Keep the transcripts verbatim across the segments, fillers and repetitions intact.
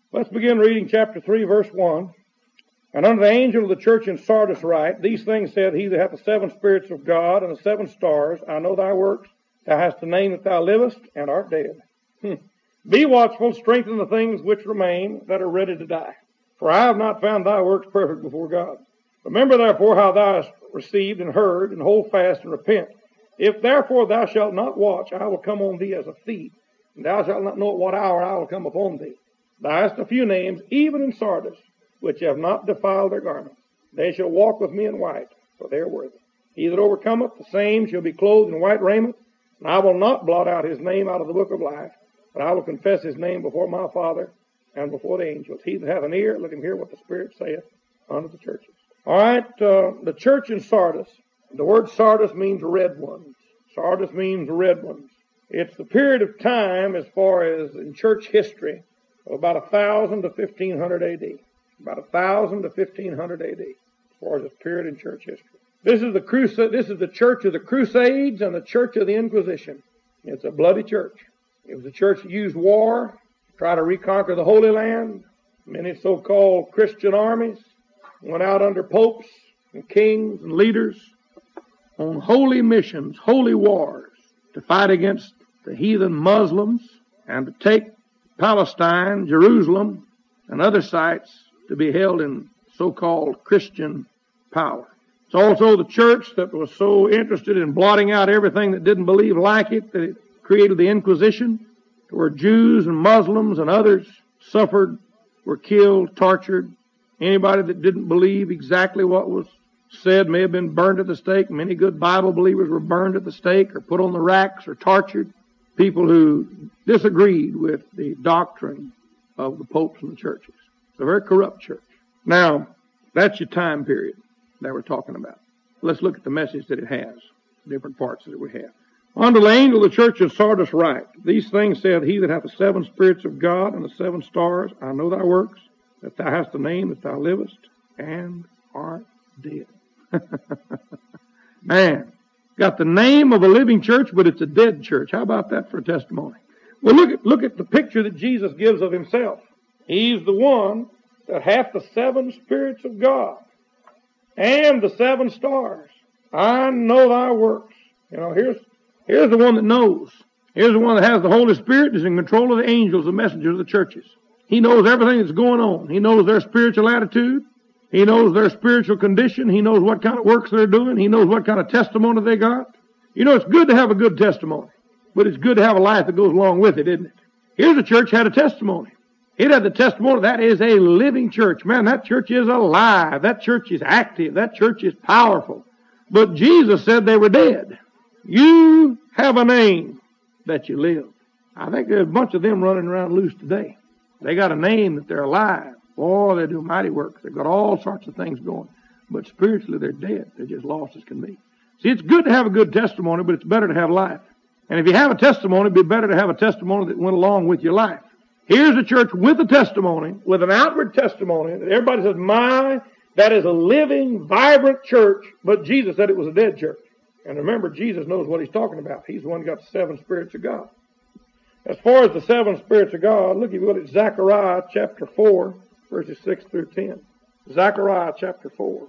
Let's begin reading chapter three, verse one. And unto the angel of the church in Sardis write, These things said he that hath the seven spirits of God and the seven stars. I know thy works. Thou hast a name that thou livest, and art dead. Hmm. Be watchful, strengthen the things which remain that are ready to die. For I have not found thy works perfect before God. Remember therefore how thou hast received and heard, and hold fast and repent. If therefore thou shalt not watch, I will come on thee as a thief, and thou shalt not know at what hour I will come upon thee. Thou hast a few names, even in Sardis, which have not defiled their garments. They shall walk with me in white, for they are worthy. He that overcometh, the same shall be clothed in white raiment, and I will not blot out his name out of the book of life, but I will confess his name before my Father and before the angels. He that hath an ear, let him hear what the Spirit saith unto the churches. All right, uh, the church in Sardis. The word Sardis means red ones. Sardis means red ones. It's the period of time, as far as in church history, of about one thousand to fifteen hundred A D. About one thousand to fifteen hundred A D, as far as its period in church history. This is the crusade. This is the church of the Crusades and the church of the Inquisition. It's a bloody church. It was a church that used war to try to reconquer the Holy Land. Many so-called Christian armies went out under popes and kings and leaders on holy missions, holy wars, to fight against the heathen Muslims and to take Palestine, Jerusalem, and other sites to be held in so-called Christian power. It's also the church that was so interested in blotting out everything that didn't believe like it that it created the Inquisition, where Jews and Muslims and others suffered, were killed, tortured. Anybody that didn't believe exactly what was said may have been burned at the stake. Many good Bible believers were burned at the stake or put on the racks or tortured. People who disagreed with the doctrine of the popes and the churches. It's a very corrupt church. Now, that's your time period that we're talking about. Let's look at the message that it has, different parts that we have. Unto the angel of the church of Sardis write, These things said he that hath the seven spirits of God and the seven stars. I know thy works, that thou hast a name, that thou livest, and art dead. Man, got the name of a living church, but it's a dead church. How about that for a testimony? Well, look at, look at the picture that Jesus gives of himself. He's the one that hath the seven spirits of God and the seven stars. I know thy works. You know, here's here's the one that knows. Here's the one that has the Holy Spirit and is in control of the angels, the messengers of the churches. He knows everything that's going on. He knows their spiritual attitude. He knows their spiritual condition. He knows what kind of works they're doing. He knows what kind of testimony they got. You know, it's good to have a good testimony, but it's good to have a life that goes along with it, isn't it? Here's a church had a testimony. It had the testimony that is a living church. Man, that church is alive. That church is active. That church is powerful. But Jesus said they were dead. You have a name that you live. I think there's a bunch of them running around loose today. They got a name that they're alive. Boy, they do mighty work. They've got all sorts of things going. But spiritually, they're dead. They're just lost as can be. See, it's good to have a good testimony, but it's better to have life. And if you have a testimony, it'd be better to have a testimony that went along with your life. Here's a church with a testimony, with an outward testimony. Everybody says, my, that is a living, vibrant church. But Jesus said it was a dead church. And remember, Jesus knows what he's talking about. He's the one who got the seven spirits of God. As far as the seven spirits of God, look, if you look at Zechariah chapter four, verses six through ten. Zechariah chapter four.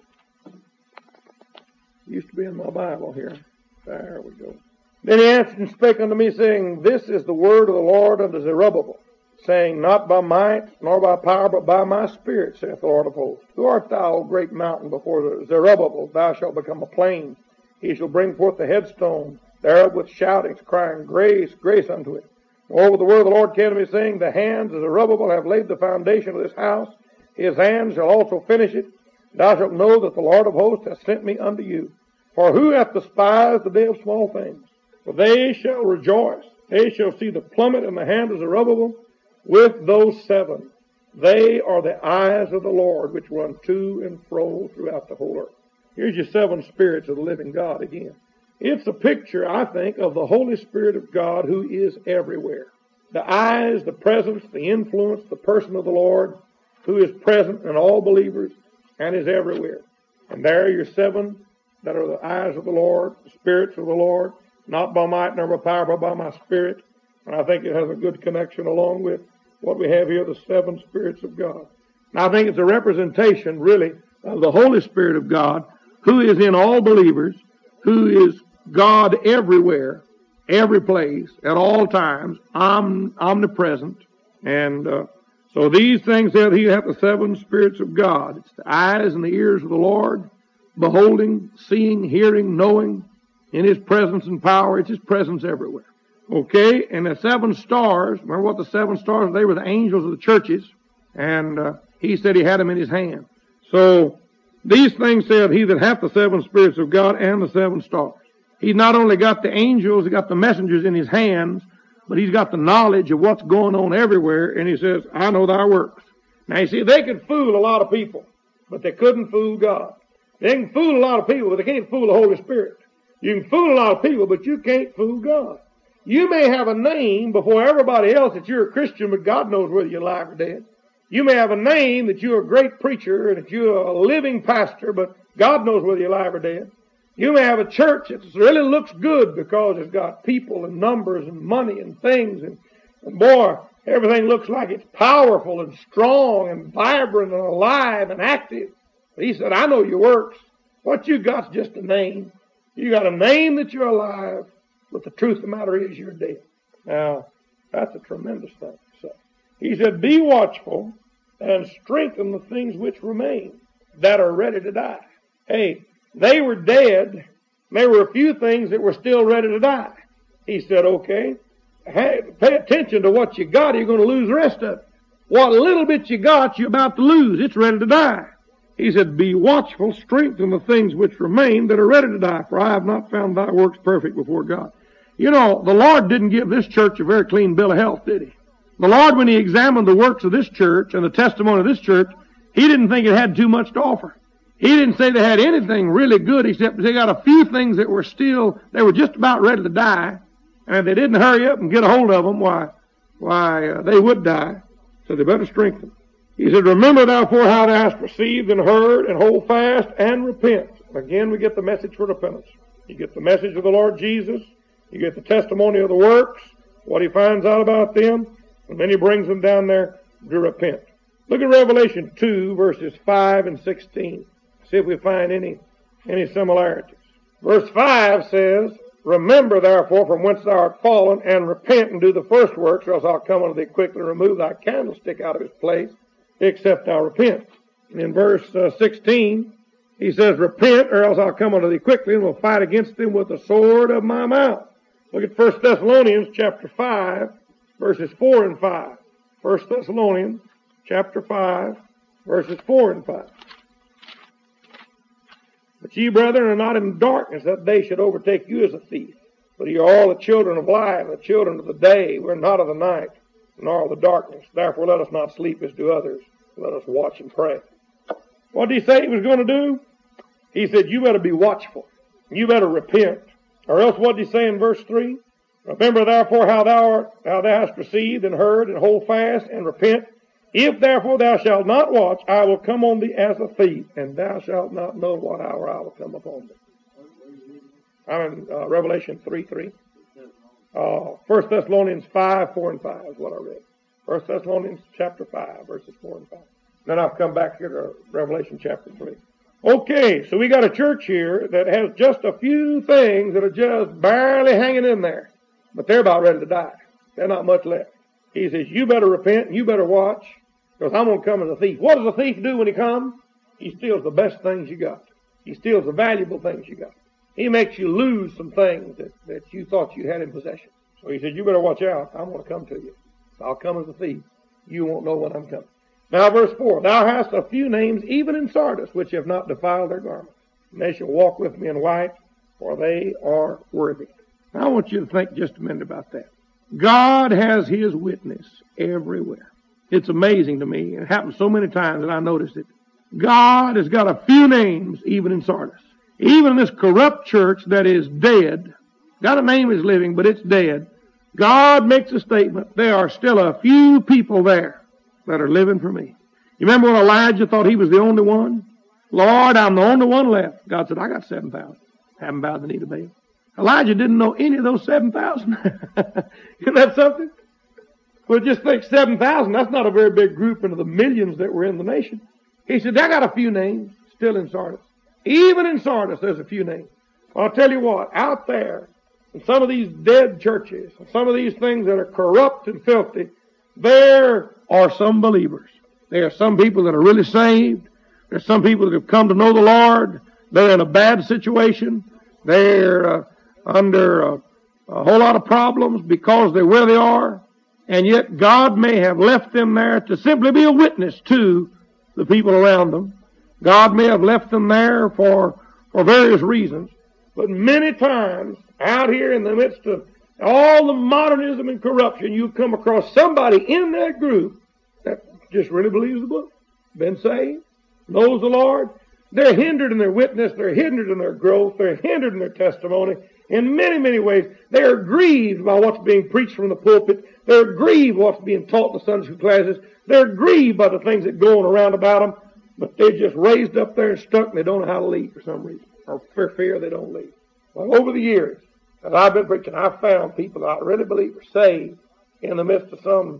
Used to be in my Bible here. There we go. Then he answered and spake unto me, saying, This is the word of the Lord unto Zerubbabel, saying, Not by might, nor by power, but by my spirit, saith the Lord of hosts. Who art thou, O great mountain, before Zerubbabel? Thou shalt become a plain. He shall bring forth the headstone thereof with shoutings, crying, Grace, grace unto it. Moreover, the word of the Lord came to me, saying, The hands of Zerubbabel have laid the foundation of this house. His hands shall also finish it. Thou shalt know that the Lord of hosts hath sent me unto you. For who hath despised the day of small things? For they shall rejoice. They shall see the plummet in the hand of Zerubbabel with those seven. They are the eyes of the Lord, which run to and fro throughout the whole earth. Here's your seven spirits of the living God again. It's a picture, I think, of the Holy Spirit of God who is everywhere. The eyes, the presence, the influence, the person of the Lord who is present in all believers and is everywhere. And there are your seven that are the eyes of the Lord, the spirits of the Lord, not by might nor by power, but by my spirit. And I think it has a good connection along with what we have here, the seven spirits of God. Now I think it's a representation, really, of the Holy Spirit of God, who is in all believers, who is God everywhere, every place, at all times, om- omnipresent. And uh, so these things that he hath the seven spirits of God. It's the eyes and the ears of the Lord, beholding, seeing, hearing, knowing, in his presence and power. It's his presence everywhere. Okay, and the seven stars, remember what the seven stars, they were the angels of the churches, and uh, he said he had them in his hand. So these things said he that hath the seven spirits of God and the seven stars. He's not only got the angels, he got the messengers in his hands, but he's got the knowledge of what's going on everywhere, and he says, I know thy works. Now you see, they could fool a lot of people, but they couldn't fool God. They can fool a lot of people, but they can't fool the Holy Spirit. You can fool a lot of people, but you can't fool God. You may have a name before everybody else that you're a Christian, but God knows whether you're alive or dead. You may have a name that you're a great preacher and that you're a living pastor, but God knows whether you're alive or dead. You may have a church that really looks good because it's got people and numbers and money and things, and, and boy, everything looks like it's powerful and strong and vibrant and alive and active. But he said, I know your works. What you got's just a name. You got a name that you're alive, but the truth of the matter is you're dead. Now, that's a tremendous thing. So he said, be watchful and strengthen the things which remain that are ready to die. Hey, they were dead. There were a few things that were still ready to die. He said, okay, hey, pay attention to what you got, or you're going to lose the rest of it. What little bit you got, you're about to lose. It's ready to die. He said, be watchful, strengthen the things which remain that are ready to die, for I have not found thy works perfect before God. You know, the Lord didn't give this church a very clean bill of health, did he? The Lord, when he examined the works of this church and the testimony of this church, he didn't think it had too much to offer. He didn't say they had anything really good, except they got a few things that were still, they were just about ready to die, and if they didn't hurry up and get a hold of them, why, why, uh, they would die, so they better strengthen. He said, remember therefore how thou hast received and heard, and hold fast and repent. Again, we get the message for repentance. You get the message of the Lord Jesus. You get the testimony of the works, what he finds out about them, and then he brings them down there to repent. Look at Revelation two, verses five and sixteen. See if we find any, any similarities. Verse five says, remember therefore from whence thou art fallen, and repent and do the first works, or else I'll come unto thee quickly and remove thy candlestick out of its place, except thou repent. And in verse uh, sixteen, he says, repent, or else I'll come unto thee quickly, and will fight against them with the sword of my mouth. Look at First Thessalonians chapter five, verses four and five. First Thessalonians chapter five, verses four and five. But ye, brethren, are not in darkness, that day should overtake you as a thief. But ye are all the children of light, the children of the day. We're not of the night, nor of the darkness. Therefore let us not sleep as do others. Let us watch and pray. What did he say he was going to do? He said, you better be watchful. You better repent. Or else what did he say in verse three? Remember therefore how thou art, how thou hast received and heard, and hold fast and repent. If therefore thou shalt not watch, I will come on thee as a thief, and thou shalt not know what hour I will come upon thee. I'm in uh, Revelation three three. Uh, First Thessalonians five, four and five is what I read. First Thessalonians chapter five, verses four and five. Then I'll come back here to Revelation chapter three. Okay, so we got a church here that has just a few things that are just barely hanging in there, but they're about ready to die. There's not much left. He says, you better repent, and you better watch, because I'm going to come as a thief. What does a thief do when he comes? He steals the best things you got. He steals the valuable things you got. He makes you lose some things that, that you thought you had in possession. So he said, you better watch out. I'm going to come to you. I'll come as a thief. You won't know when I'm coming. Now verse four, thou hast a few names even in Sardis, which have not defiled their garments. And they shall walk with me in white, for they are worthy. Now I want you to think just a minute about that. God has his witness everywhere. It's amazing to me. It happens so many times that I noticed it. God has got a few names even in Sardis. Even in this corrupt church that is dead, got a name is living, but it's dead. God makes a statement. There are still a few people there that are living for me. You remember when Elijah thought he was the only one? Lord, I'm the only one left. God said, I got seven thousand. Haven't bowed the knee to Baal. Elijah didn't know any of those seven thousand. Isn't that something? Well, just think seven thousand, that's not a very big group into the millions that were in the nation. He said, I got a few names still in Sardis. Even in Sardis, there's a few names. Well, I'll tell you what, out there, in some of these dead churches, some of these things that are corrupt and filthy, there are some believers. There are some people that are really saved. There's some people that have come to know the Lord. They're in a bad situation. They're uh, under a, a whole lot of problems because they're where they are. And yet God may have left them there to simply be a witness to the people around them. God may have left them there for, for various reasons. But many times, out here in the midst of all the modernism and corruption, you come across somebody in that group that just really believes the book, been saved, knows the Lord. They're hindered in their witness. They're hindered in their growth. They're hindered in their testimony. In many, many ways, they are grieved by what's being preached from the pulpit. They're grieved by what's being taught in the Sunday school classes. They're grieved by the things that go on around about them. But they're just raised up there and stuck, and they don't know how to leave for some reason, or for fear they don't leave. Well, over the years that I've been preaching, I've found people that I really believe are saved in the midst of some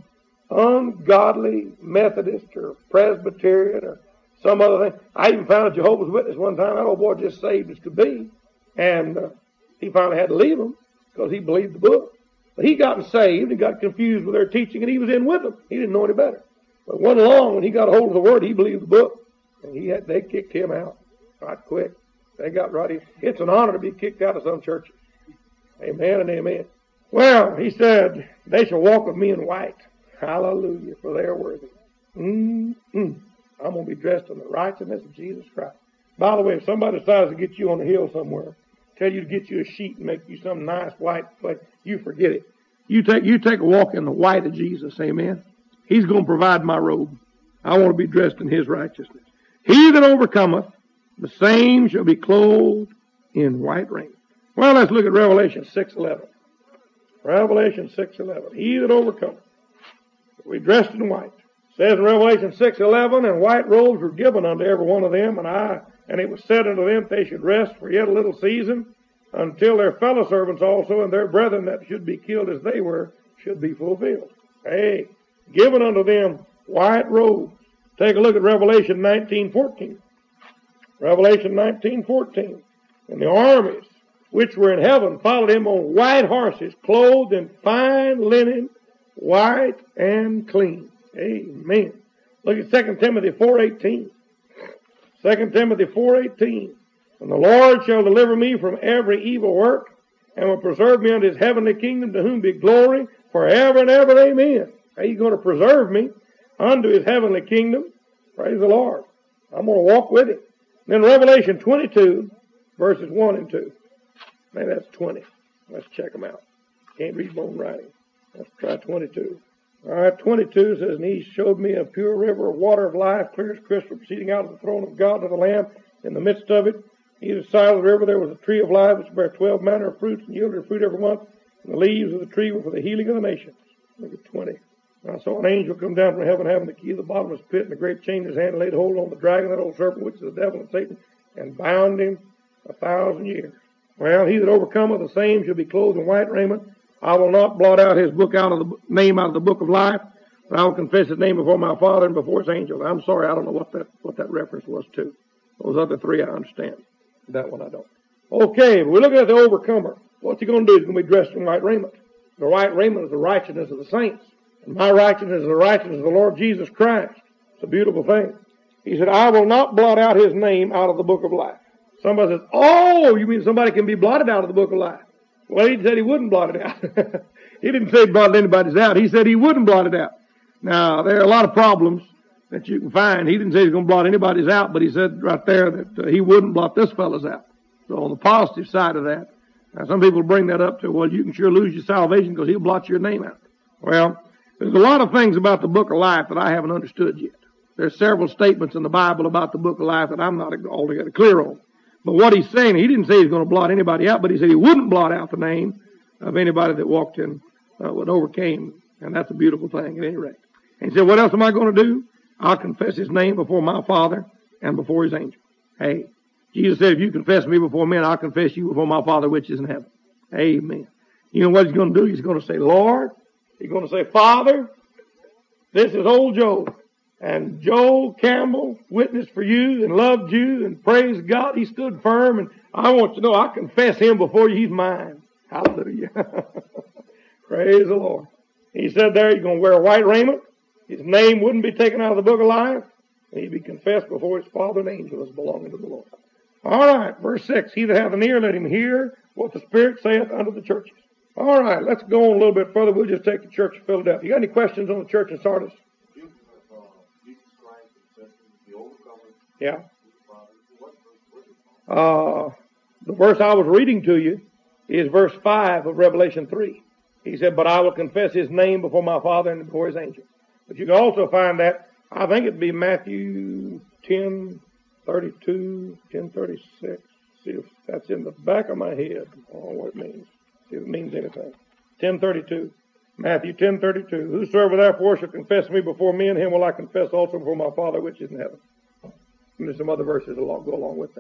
ungodly Methodist or Presbyterian or some other thing. I even found a Jehovah's Witness one time. That old boy just saved as could be. And uh, he finally had to leave them because he believed the book. But he got saved and got confused with their teaching, and he was in with them. He didn't know any better. But one along, when he got a hold of the Word, he believed the book. And he had, they kicked him out right quick. They got right in. It's an honor to be kicked out of some churches. Amen and amen. Well, he said, they shall walk with me in white. Hallelujah, for they are worthy. Mm-mm. I'm going to be dressed in the righteousness of Jesus Christ. By the way, if somebody decides to get you on the hill somewhere, tell you to get you a sheet and make you some nice white place, you forget it. You take, you take a walk in the white of Jesus, amen? He's going to provide my robe. I want to be dressed in his righteousness. He that overcometh, the same shall be clothed in white raiment. Well, let's look at Revelation six eleven. Revelation six eleven. He that overcometh will be dressed in white. It says in Revelation six eleven, and white robes were given unto every one of them, and I, and it was said unto them that they should rest for yet a little season, until their fellow servants also and their brethren that should be killed as they were should be fulfilled. Hey, given unto them white robes. Take a look at Revelation nineteen fourteen. Revelation nineteen fourteen. And the armies which were in heaven followed him on white horses, clothed in fine linen, white and clean. Amen. Look at Second Timothy four eighteen. Second Timothy four eighteen. And the Lord shall deliver me from every evil work, and will preserve me unto his heavenly kingdom, to whom be glory forever and ever. Amen. How you going to preserve me unto his heavenly kingdom? Praise the Lord. I'm going to walk with him. Then Revelation twenty-two, verses one and two. Maybe that's twenty. Let's check them out. Can't read my own writing. Let's try twenty-two. All right, twenty-two says, and he showed me a pure river of water of life, clear as crystal, proceeding out of the throne of God to the Lamb. In the midst of it, either side of the river, there was a tree of life, which bare twelve manner of fruits, and yielded her fruit every month. And the leaves of the tree were for the healing of the nations. Look at twenty. And I saw an angel come down from heaven, having the key of the bottomless pit, and a great chain in his hand, and laid hold on the dragon, that old serpent, which is the devil and Satan, and bound him a thousand years. Well, he that overcometh, the same shall be clothed in white raiment. I will not blot out his book out of the name out of the book of life, but I will confess his name before my Father and before his angels. I'm sorry, I don't know what that what that reference was to. Those other three I understand. That one I don't. Okay, we're looking at the overcomer. What's he going to do? He's going to be dressed in white raiment. The white raiment is the righteousness of the saints. And my righteousness is the righteousness of the Lord Jesus Christ. It's a beautiful thing. He said, I will not blot out his name out of the book of life. Somebody says, oh, you mean somebody can be blotted out of the book of life? Well, he said he wouldn't blot it out. He didn't say he blotted anybody's out. He said he wouldn't blot it out. Now, there are a lot of problems that you can find. He didn't say he's going to blot anybody's out, but he said right there that uh, he wouldn't blot this fellow's out. So on the positive side of that, now some people bring that up to, well, you can sure lose your salvation because he'll blot your name out. Well, there's a lot of things about the book of life that I haven't understood yet. There's several statements in the Bible about the book of life that I'm not altogether clear on. But what he's saying, he didn't say he's going to blot anybody out, but he said he wouldn't blot out the name of anybody that walked in, uh, what overcame. And that's a beautiful thing at any rate. And he said, what else am I going to do? I'll confess his name before my Father and before his angel. Hey, Jesus said, if you confess me before men, I'll confess you before my Father which is in heaven. Amen. You know what he's going to do? He's going to say, Lord. He's going to say, Father, This is old Joe. And Joe Campbell witnessed for you and loved you and praised God. He stood firm, and I want you to know I confess him before you. He's mine. Hallelujah. Praise the Lord. He said there he's going to wear white raiment. His name wouldn't be taken out of the book of life. And he'd be confessed before his Father and angels belonging to the Lord. All right, verse six. He that hath an ear, let him hear what the Spirit saith unto the churches. All right, let's go on a little bit further. We'll just take the church of Philadelphia. You got any questions on the church of Sardis? Yeah. Uh, the verse I was reading to you is verse five of Revelation three. He said, but I will confess his name before my Father and before his angels. But you can also find that, I think it'd be Matthew ten thirty-two, ten thirty-six. See if that's in the back of my head. I don't know what it means. See if it means anything. ten thirty-two. Matthew ten thirty-two. Whosoever therefore shall confess me before men, him will I confess also before my Father which is in heaven. And there's some other verses along, go along with that.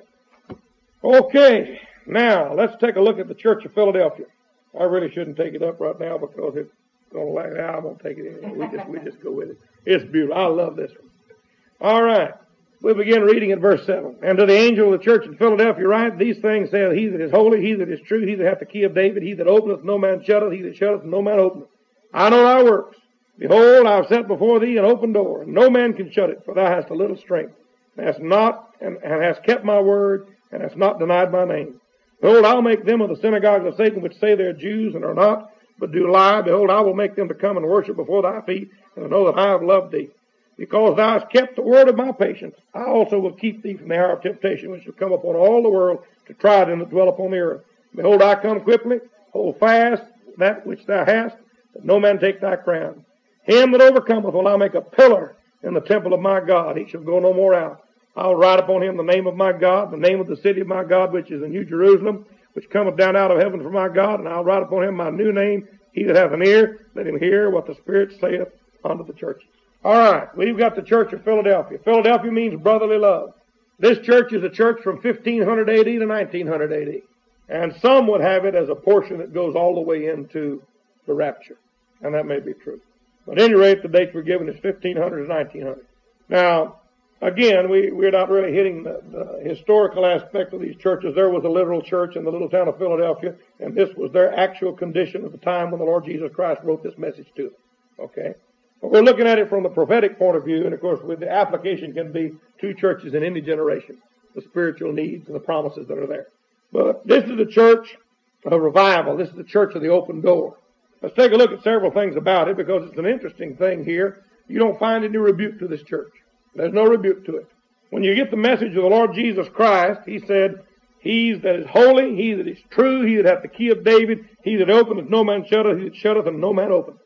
Okay, now let's take a look at the Church of Philadelphia. I really shouldn't take it up right now because it's going to lag out. I won't take it anymore. We just, we just go with it. It's beautiful. I love this one. All right. We begin reading at verse seven. And to the angel of the church in Philadelphia write, these things saith he that is holy, he that is true, he that hath the key of David, he that openeth, no man shutteth, he that shutteth, no man openeth. I know thy works. Behold, I have set before thee an open door, and no man can shut it, for thou hast a little strength, and hast not, and, and hast kept my word, and hast not denied my name. Behold, I'll make them of the synagogues of Satan, which say they are Jews and are not, but do lie. Behold, I will make them to come and worship before thy feet, and to know that I have loved thee. Because thou hast kept the word of my patience, I also will keep thee from the hour of temptation, which shall come upon all the world to try them that dwell upon the earth. Behold, I come quickly. Hold fast that which thou hast, that no man take thy crown. Him that overcometh will I make a pillar in the temple of my God. He shall go no more out. I will write upon him the name of my God, the name of the city of my God, which is the New Jerusalem, which cometh down out of heaven from my God, and I'll write upon him my new name. He that hath an ear, let him hear what the Spirit saith unto the churches. All right, we've got the church of Philadelphia. Philadelphia means brotherly love. This church is a church from fifteen hundred A D to nineteen hundred A D. And some would have it as a portion that goes all the way into the rapture. And that may be true. But at any rate, the dates we're given is fifteen hundred to nineteen hundred. Now, again, we, we're not really hitting the, the historical aspect of these churches. There was a literal church in the little town of Philadelphia, and this was their actual condition at the time when the Lord Jesus Christ wrote this message to them. Okay? But we're looking at it from the prophetic point of view, and of course, with the application can be two churches in any generation, the spiritual needs and the promises that are there. But this is the church of revival. This is the church of the open door. Let's take a look at several things about it, because it's an interesting thing here. You don't find any rebuke to this church. There's no rebuke to it. When you get the message of the Lord Jesus Christ, he said, he that is holy, he that is true, he that hath the key of David, he that openeth, no man shutteth, he that shutteth, and no man openeth.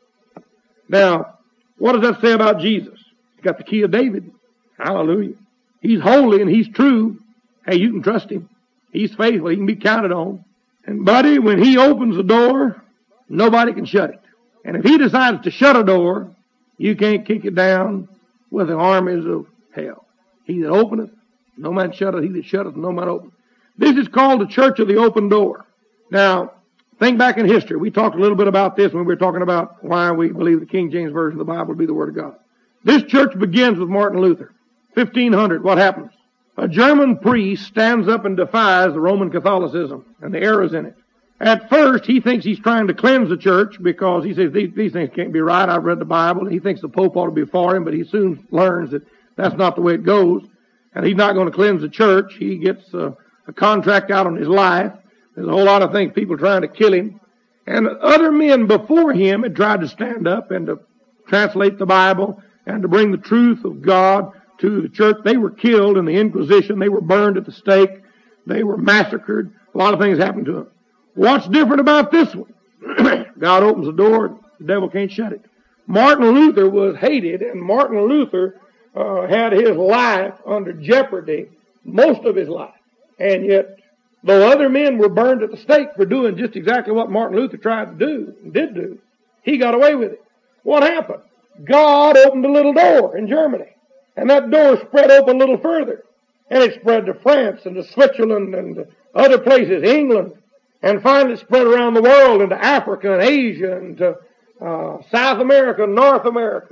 Now, what does that say about Jesus? He's got the key of David. Hallelujah. He's holy and he's true. Hey, you can trust him. He's faithful. He can be counted on. And buddy, when he opens the door, nobody can shut it. And if he decides to shut a door, you can't kick it down with the armies of hell. He that openeth, no man shutteth. He that shutteth, no man openeth. This is called the church of the open door. Now, think back in history. We talked a little bit about this when we were talking about why we believe the King James Version of the Bible to be the Word of God. This church begins with Martin Luther. fifteen hundred, what happens? A German priest stands up and defies the Roman Catholicism and the errors in it. At first, he thinks he's trying to cleanse the church because he says these, these things can't be right. I've read the Bible. He thinks the Pope ought to be for him, but he soon learns that that's not the way it goes. And he's not going to cleanse the church. He gets a, a contract out on his life. There's a whole lot of things, people trying to kill him. And other men before him had tried to stand up and to translate the Bible and to bring the truth of God to the church. They were killed in the Inquisition. They were burned at the stake. They were massacred. A lot of things happened to them. What's different about this one? God opens the door, the devil can't shut it. Martin Luther was hated, and Martin Luther uh, had his life under jeopardy most of his life. And yet, though other men were burned at the stake for doing just exactly what Martin Luther tried to do, and did do, he got away with it. What happened? God opened a little door in Germany, and that door spread open a little further. And it spread to France and to Switzerland and to other places, England, and finally spread around the world into Africa and Asia and to uh, South America and North America.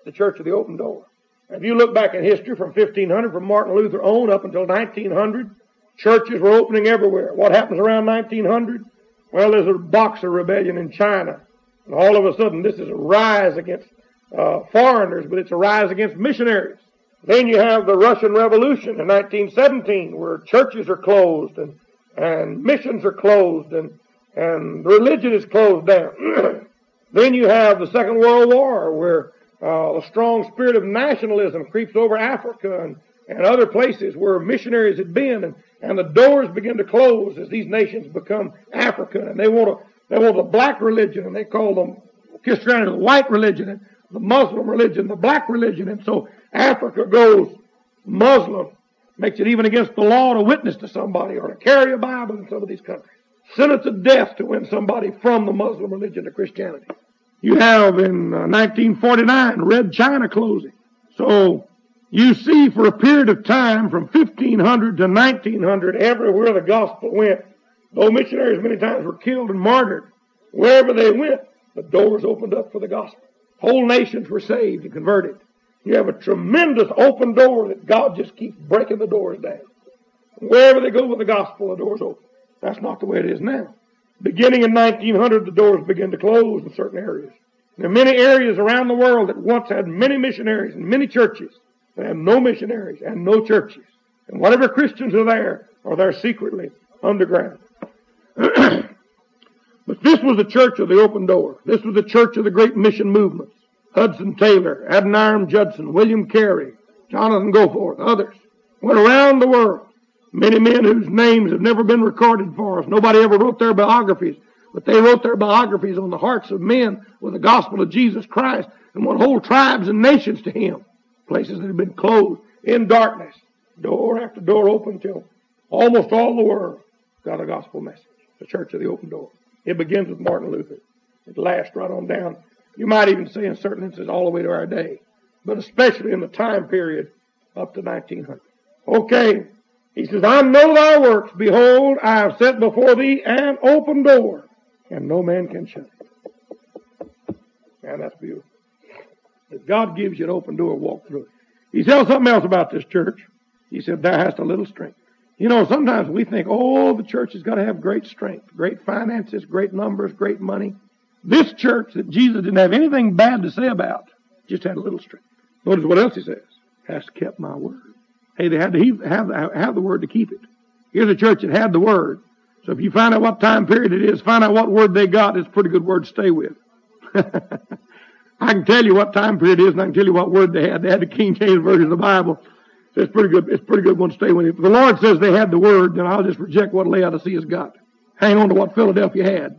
the Church of the Open Door. If you look back in history from fifteen hundred, from Martin Luther on up until nineteen hundred, churches were opening everywhere. What happens around nineteen hundred? Well, there's a Boxer rebellion in China. And all of a sudden, this is a rise against uh, foreigners, but it's a rise against missionaries. Then you have the Russian Revolution in nineteen seventeen, where churches are closed and, and missions are closed and, and religion is closed down. Then you have the Second World War, where uh, a strong spirit of nationalism creeps over Africa and, and other places where missionaries had been, and, and the doors begin to close as these nations become African, and they want a, they want a black religion, and they call them Christianity the white religion, and the Muslim religion the black religion, and so Africa goes Muslim, makes it even against the law to witness to somebody or to carry a Bible in some of these countries. Sentence of death to win somebody from the Muslim religion to Christianity. You have in uh, nineteen forty-nine, Red China closing. So you see for a period of time from fifteen hundred to nineteen hundred, everywhere the gospel went, though missionaries many times were killed and martyred, wherever they went, the doors opened up for the gospel. Whole nations were saved and converted. You have a tremendous open door that God just keeps breaking the doors down. Wherever they go with the gospel, the doors open. That's not the way it is now. Beginning in nineteen hundred, the doors began to close in certain areas. There are many areas around the world that once had many missionaries and many churches that have no missionaries and no churches. And whatever Christians are there, are there secretly underground. But this was the church of the open door. This was the church of the great mission movements. Hudson Taylor, Adoniram Judson, William Carey, Jonathan Goforth, others went around the world. Many men whose names have never been recorded for us. Nobody ever wrote their biographies, but they wrote their biographies on the hearts of men with the gospel of Jesus Christ and won whole tribes and nations to Him. Places that have been closed in darkness, door after door open till almost all the world got a gospel message. The Church of the Open Door. It begins with Martin Luther. It lasts right on down. You might even say in certain instances all the way to our day, but especially in the time period up to nineteen hundred. Okay. He says, I know thy works. Behold, I have set before thee an open door, and no man can shut it. Man, that's beautiful. If God gives you an open door, walk through it. He tells something else about this church. He said, thou hast a little strength. You know, sometimes we think, oh, the church has got to have great strength, great finances, great numbers, great money. This church that Jesus didn't have anything bad to say about just had a little strength. Notice what else he says. Has kept my word. Hey, they had to have, have the word to keep it. Here's a church that had the word. So if you find out what time period it is, find out what word they got, it's a pretty good word to stay with. I can tell you what time period it is, and I can tell you what word they had. They had the King James Version of the Bible. So it's pretty good. It's a pretty good one to stay with. If the Lord says they had the word, then I'll just reject what Laodicea's got. Hang on to what Philadelphia had.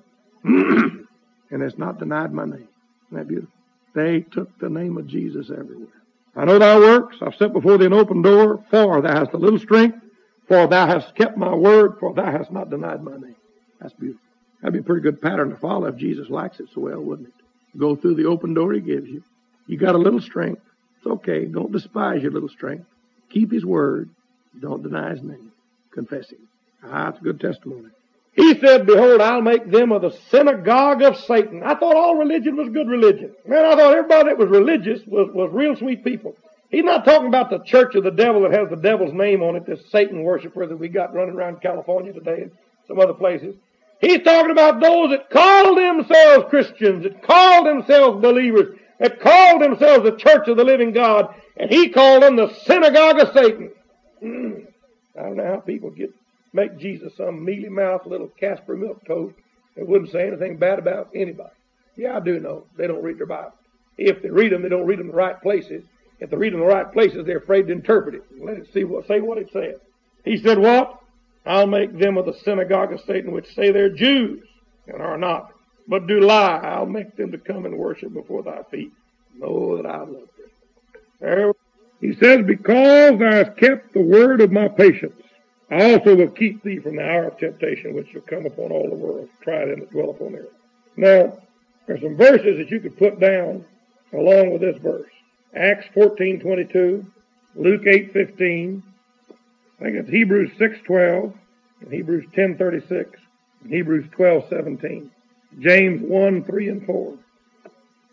And it's not denied my name. Isn't that beautiful? They took the name of Jesus everywhere. I know thy works. I've set before thee an open door, for thou hast a little strength, for thou hast kept my word, for thou hast not denied my name. That's beautiful. That'd be a pretty good pattern to follow if Jesus likes it so well, wouldn't it? Go through the open door he gives you. You got a little strength. It's okay. Don't despise your little strength. Keep his word. Don't deny his name. Confess him. Ah, that's a good testimony. He said, behold, I'll make them of the synagogue of Satan. I thought all religion was good religion. Man, I thought everybody that was religious was, was real sweet people. He's not talking about the church of the devil that has the devil's name on it, this Satan worshiper that we got running around California today and some other places. He's talking about those that call themselves Christians, that call themselves believers, that call themselves the church of the living God, and he called them the synagogue of Satan. Mm. I don't know how people get make Jesus some mealy-mouthed little Casper milk toast that wouldn't say anything bad about anybody. Yeah, I do know. They don't read their Bible. If they read them, they don't read them in the right places. If they read them in the right places, they're afraid to interpret it. Let it see what, say what it says. He said, what? I'll make them of the synagogue of Satan, which say they're Jews and are not, but do lie. I'll make them to come and worship before thy feet. Know that I love them. There, he says, because thou hast kept the word of my patience, I also will keep thee from the hour of temptation, which shall come upon all the world, to try them that dwell upon the earth. Now, there's some verses that you could put down along with this verse. Acts fourteen twenty-two, Luke eight fifteen, I think it's Hebrews six twelve, and Hebrews ten thirty-six, and Hebrews twelve seventeen, James one three and four.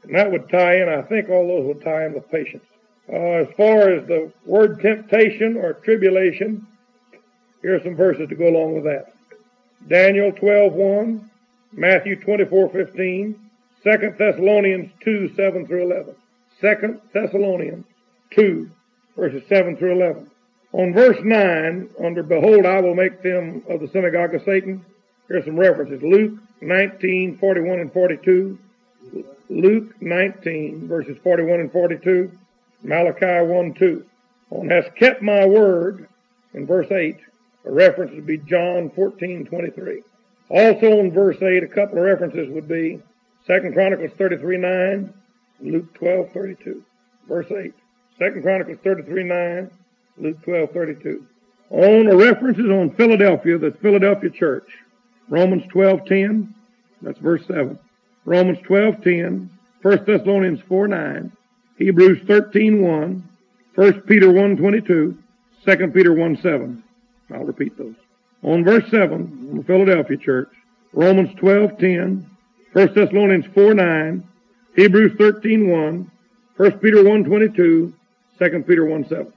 And that would tie in, I think all those would tie in with patience. Uh, as far as the word temptation or tribulation, here are some verses to go along with that. Daniel twelve one, Matthew twenty-four fifteen, Second Thessalonians two seven through eleven. Second Thessalonians two, verses seven through eleven. On verse nine, under Behold, I will make them of the synagogue of Satan, here's some references. Luke nineteen forty-one and forty-two. Luke nineteen, verses forty-one and forty-two. Malachi one two. On has kept my word, in verse eight, a reference would be John fourteen twenty-three. Also in verse eight, a couple of references would be Second Chronicles thirty-three nine, Luke twelve thirty-two. Verse eight. Second Chronicles thirty-three nine, Luke twelve thirty-two. On the references on Philadelphia, the Philadelphia church. Romans twelve ten, that's verse seven. Romans twelve ten, First Thessalonians four nine, Hebrews thirteen one, First Peter one twenty-two, Second Peter one seven. I'll repeat those. On verse seven, on the Philadelphia church, Romans twelve ten, First Thessalonians four nine, Hebrews thirteen one, First Peter one twenty-two, Second Peter one seven.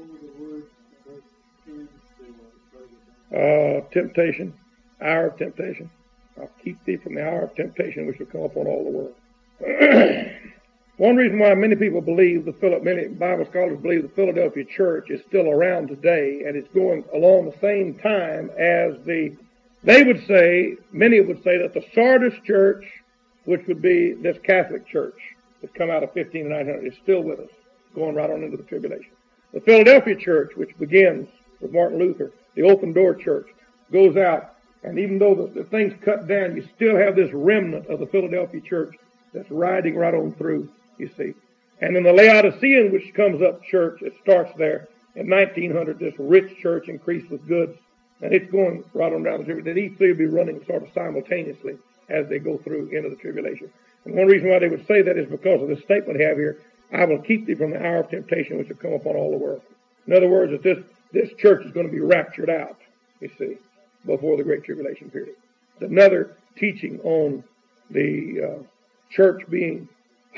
Uh, temptation, hour of temptation. I'll keep thee from the hour of temptation which will come upon all the world. One reason why many people believe, the Philip, many Bible scholars believe the Philadelphia church is still around today, and it's going along the same time as the, they would say, many would say that the Sardis church, which would be this Catholic church that come out of fifteen and nine hundred, is still with us, going right on into the tribulation. The Philadelphia church, which begins with Martin Luther, the open door church, goes out, and even though the, the thing's cut down, you still have this remnant of the Philadelphia church that's riding right on through, you see. And then the Laodicean, which comes up church, it starts there in nineteen hundred, this rich church increased with goods, and it's going right on down the tribulation. These three will be running sort of simultaneously as they go through into the tribulation. And one reason why they would say that is because of this statement they have here, I will keep thee from the hour of temptation which will come upon all the world. In other words, that this, this church is going to be raptured out, you see, before the Great Tribulation period. It's another teaching on the uh, church being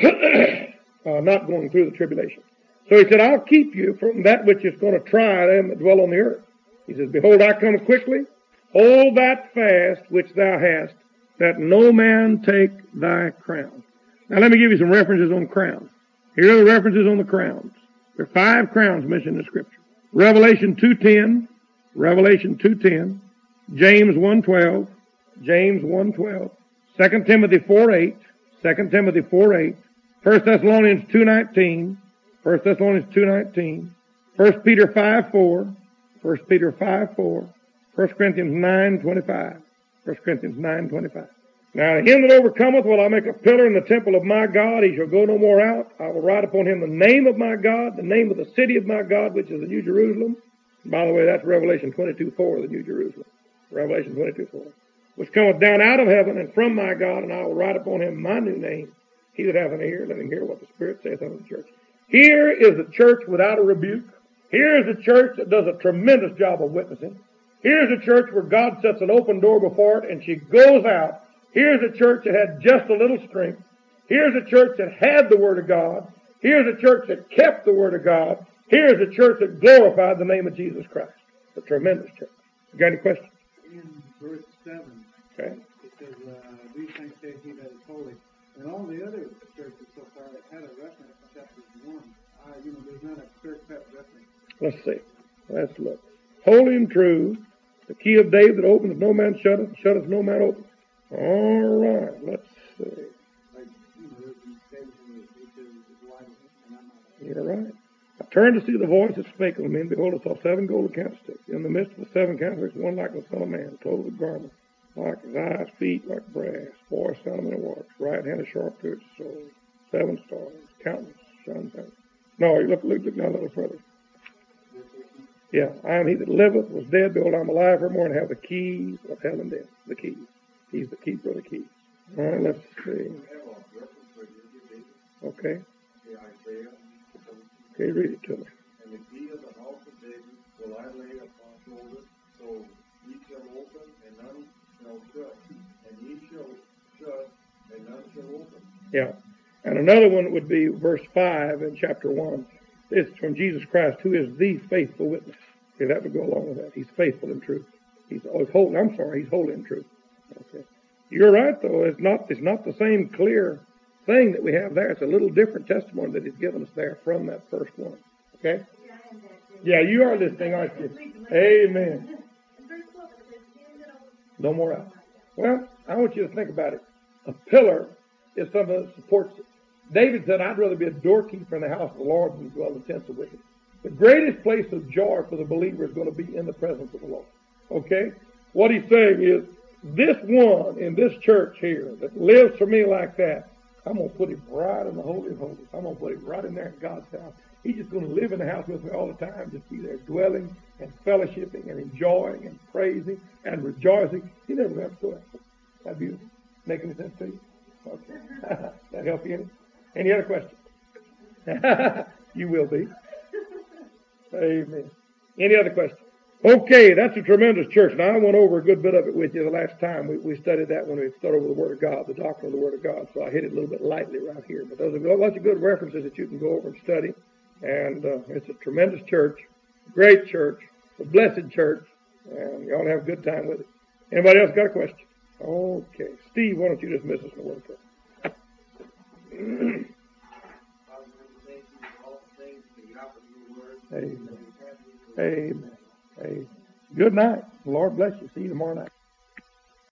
uh, not going through the tribulation. So he said, I'll keep you from that which is going to try them that dwell on the earth. He says, behold, I come quickly. Hold that fast which thou hast, that no man take thy crown. Now let me give you some references on crowns. Here are the references on the crowns. There are five crowns mentioned in Scripture. Revelation two ten, Revelation two ten, James one twelve, James one twelve, Second Timothy four eight, Second Timothy four eight, First Thessalonians two nineteen, First Thessalonians two nineteen, First Peter five four, First Peter five four, First Corinthians nine twenty-five, First Corinthians nine twenty-five. Now him that overcometh will I make a pillar in the temple of my God, he shall go no more out. I will write upon him the name of my God, the name of the city of my God, which is the New Jerusalem. By the way, that's Revelation twenty-two four, the New Jerusalem. Revelation twenty-two four. Which cometh down out of heaven and from my God, and I will write upon him my new name. He that hath an ear, let him hear what the Spirit saith unto the church. Here is the church without a rebuke. Here is a church that does a tremendous job of witnessing. Here's a church where God sets an open door before it, and she goes out. Here's a church that had just a little strength. Here's a church that had the Word of God. Here's a church that kept the Word of God. Here's a church that glorified the name of Jesus Christ. A tremendous church. You got any questions? In verse seven, okay. It says, uh, these things say he that is holy. And all the other churches so far that had a reference in chapter one, uh, you know, there's not a clear-cut reference. Let's see. Let's look. Holy and true, the key of David that opens, no man shutteth, shutteth no man opens. All right, let's see. Like, you know, there's these statements which is wide, and I'm not. You're right. I turned to see the voice that spake unto me, and behold, I saw seven golden candlesticks. In the midst of the seven candlesticks, one like the Son of Man, clothed with garments, like his eyes, feet like brass, voice sounded in the waters, right hand is sharp to its soul, seven stars, countenance, shine down. No, you look, look, look now a little further. Yeah, I am he that liveth, was dead, behold, I'm alive evermore, and have the keys of hell and death. The keys. He's the keeper of the keys. All right, let's see. Okay. Okay, read it to me. And the key of the house of David will I lay upon shoulders, so ye shall open, and none shall shut, and ye shall shut, and none shall open. Yeah. And another one would be verse five in chapter one. It's from Jesus Christ, who is the faithful witness. Okay, that would go along with that. He's faithful in truth. He's always holy. I'm sorry, he's holy in truth. Okay. You're right, though. It's not, it's not the same clear thing that we have there. It's a little different testimony that he's given us there from that first one. Okay? Yeah, you are listening, aren't you? Amen. No more out. Well, I want you to think about it. A pillar is something that supports it. David said, I'd rather be a doorkeeper in the house of the Lord than dwell in the tents of wicked. The greatest place of joy for the believer is going to be in the presence of the Lord. Okay? What he's saying is, this one in this church here that lives for me like that, I'm going to put him right in the Holy of Holies. I'm going to put him right in there in God's house. He's just going to live in the house with me all the time, just be there dwelling and fellowshipping and enjoying and praising and rejoicing. He never left to it. That'd be make any sense to you? Okay. That help you any? Any other questions? You will be. Amen. Any other questions? Okay, that's a tremendous church. Now, I went over a good bit of it with you the last time. We, we studied that when we started with the Word of God, the doctrine of the Word of God. So I hit it a little bit lightly right here. But those are a bunch of good references that you can go over and study. And uh, it's a tremendous church, great church, a blessed church, and you ought to have a good time with it. Anybody else got a question? Okay. Steve, why don't you just miss us in the Word of prayer? Amen. Amen. Amen. Good night. The Lord bless you. See you tomorrow night.